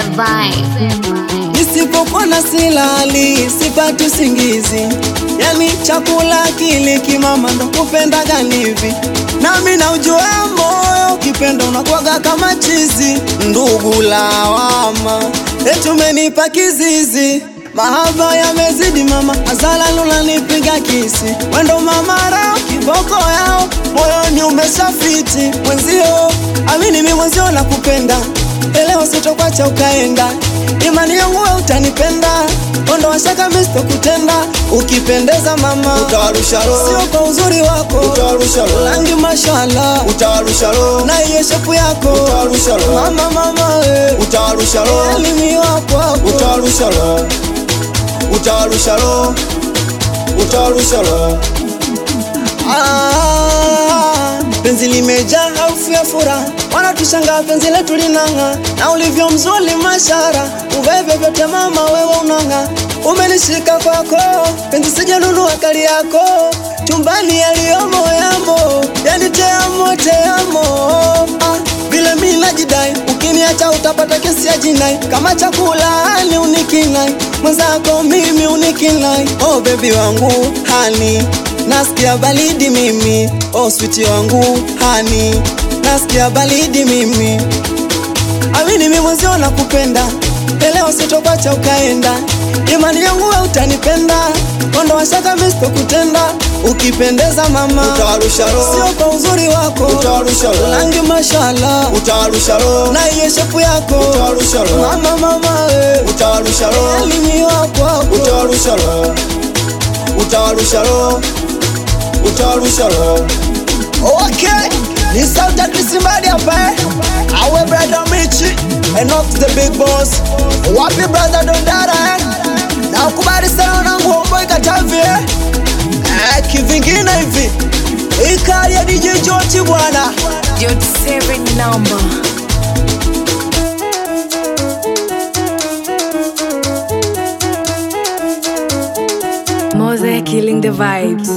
vibe. Nisipokuwa na silali, sipati usingizi. Yani chakula kile kimama ndo kupenda ganivi. Nami na ujua moyo kipenda unakuwaga kama chizi. Ndugu lawama, eti umenipa kizizi. Mahaba yamezidi mama, azala lula nipiga kisi. Wendo mama rao, kiboko yao, moyoni umeshafiti. Mwenzio, amini mi mwenzio na kupenda. Elewa sitokwacha ukaenda. Imani yangu wewe utanipenda. Ondo washaka misto kutenda. Ukipendeza mama utawarusha roho, sio kwa uzuri wako utawarusha roho, langi mashallah utawarusha roho, na iye shepu yako utawarusha roho, mama we utawarusha roho, elimi wako utawarusha roho, utawarusha roho, utawarusha roho. Penzi limejaa harufu ya furaha, wanatushanga penzi letu linanga. Na ulivyo mzuri mashara, uveve vyote mama wewe unanga. Umenishika kwako, penzi sijanunua kali yako. Chumbani yaliyomo yamo, yani te amo. Vile mimi najidai, ukiniacha utapata kesi ya jinai. Kama chakula ni unikinai, mwenzako mimi unikinai. Oh baby wangu hani, nasikia balidi mimi. Oh sweetie wangu hani, nasikia balidi mimi. Amini mimi mwenzio nakupenda, leo sitokwacha ukaenda. Imani yangu wewe utanipenda, ondo washaka misto kutenda. Ukipendeza mama utawarusha roho, sio kwa uzuri wako utawarusha roho, langi mashallah, utawarusha roho, na iye shepu yako utawarusha roho, mama we utawarusha roho, elimi wako utawarusha roho, utawarusha roho, utawarusha roho. Okay, ni sauti ya Kisimbadi hapa. Awe brother Michi, and not the big boss. Wapi brother Dondara na ukubali sana wanangu Homeboy Katavi. Kivingine hivi ikali ya DJ Joti bwana. Joti 7 number. Mose killing the vibes.